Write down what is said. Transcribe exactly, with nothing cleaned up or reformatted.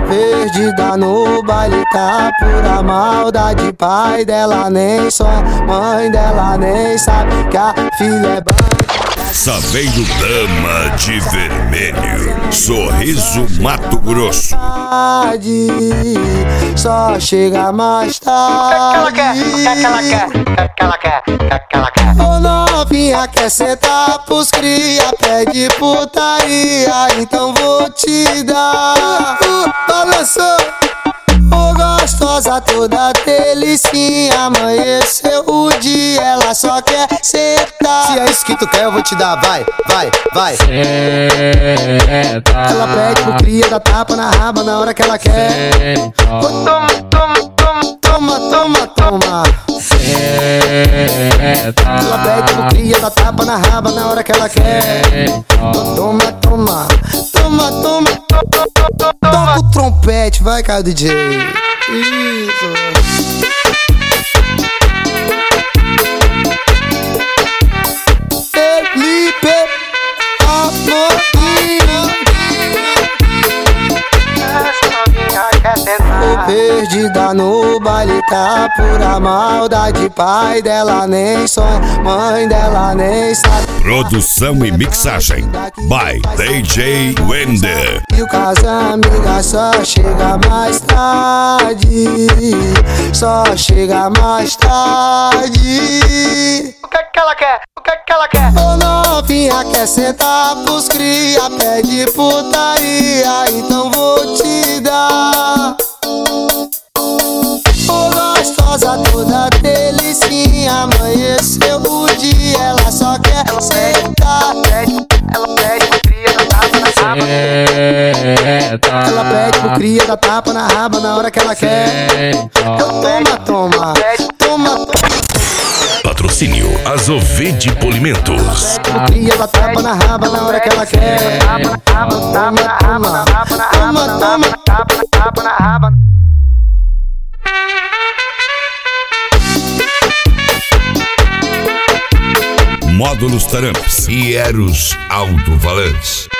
Perdida no baile, tá pura maldade. Pai dela nem só, mãe dela nem sabe que a filha é bandida. Saveiro Dama de Vermelho, Sorriso, Mato Grosso. Só chega mais tarde. O que ela quer? O que ela quer? O que ela quer? Ô novinha, quer sentar pros cria, pede putaria, então vou te dar. Balançou, ô gostosa toda delicinha. Amanheceu o dia, ela só quer sentar. Se é isso que tu quer, eu vou te dar, vai, vai, vai. Senta. Ela pede pro cria, dá tapa na raba na hora que ela quer. Ô, toma, toma, toma, toma, toma, toma. Ela pede pro cria, dá tapa na raba na hora que ela quer. Ô, toma, toma, toma, toma, toma. Toca o trompete, vai, cara, D J. Isso. Felipe Amorim. Tô perdida no baile, tá pura maldade. Pai dela nem sonha, mãe dela nem sabe. Produção e mixagem by D J Wender. E o casal amiga só chega mais tarde. Só chega mais tarde. O que que ela quer? O que que ela quer? Ô novinha, quer sentar pros cria, pede putaria, então vou te dar. Ô gostosa toda delicinha, amanheceu o dia, ela só quer sentar. Ela pede pro cria, dá tapa na raba. Ela pede pro cria, dá tapa na raba na hora que ela quer. Toma, toma, toma. Patrocínio Azovede Polimentos. Pro cria, dá tapa na raba na hora que ela quer. Toma, toma, toma, toma. Tapa na raba. Módulos Taramps e Eros Alto-Falantes.